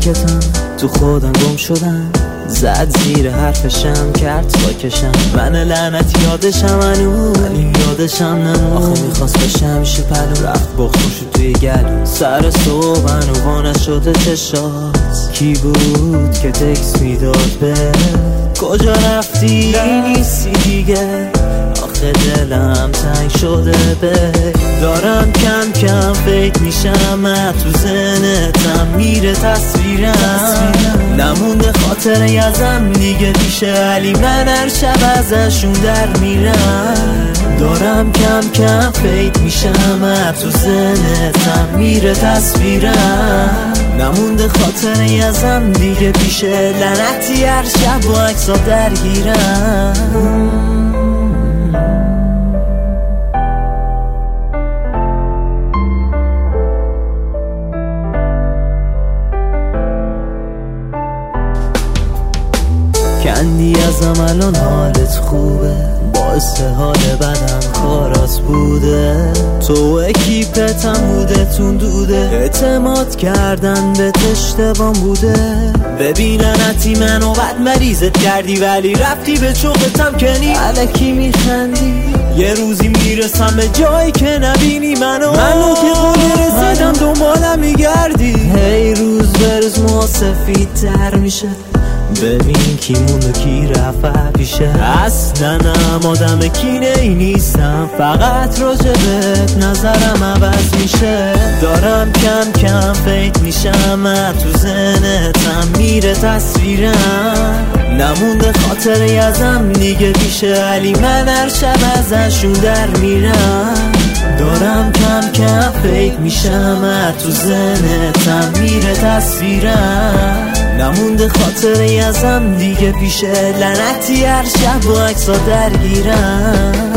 ساکتم، تو خودم گم شدم، زد زیر حرفشم کرد واکشم. من لعنت یادشم هنوز، ولی یادشم نمون. آخه میخواست بشم شه پلو، رفت بخوش توی گلو. سر صبح هنوانه شده چشات، کی بود که تکس میداد به کجا رفتی نیستی دیگه. آخه دلم تنگ شده به دارم کم کم فکر میشم، تو ذهنتم میره تصویرم. نمونده خاطره ازم دیگه پیشه، علی من هر شب ازشون در میرم. دارم کم کم فکر میشم، تو ذهنتم میره تصویرم. نمونده خاطره ازم دیگه پیشه، لعنتی هر شب با عکس‌ها درگیرم. کندی ازم الان حالت خوبه، باعث حال بدم کارات بوده. تو اکیپتم بوده تون دوده، اعتماد کردن به اشتباه بوده. ببین لعنتی منو بد مریضت کردی، ولی رفتی به چوقتم کنی الکی میخندی. یه روزی میرسم به جایی که نبینی منو که قولی رسیدم دنبالم میگردی. هی روز به روز ما سفید تر میشه، ببین کی موند و کی رفت پیشه. اصلا هم آدم کینه ای نیستم، فقط راجبت نظرم عوض میشه. دارم کم کم فکر میشم، تو ذهنتم میره تصویرم. نمونده خاطره ازم دیگه پیشه، علی من هر شب ازشون در میرم. دارم کم کم فکر میشم، تو ذهنتم میره تصویرم. نمونده خاطره ازم دیگه پیشه، لعنتی هر شب با عکس‌ها درگیرم.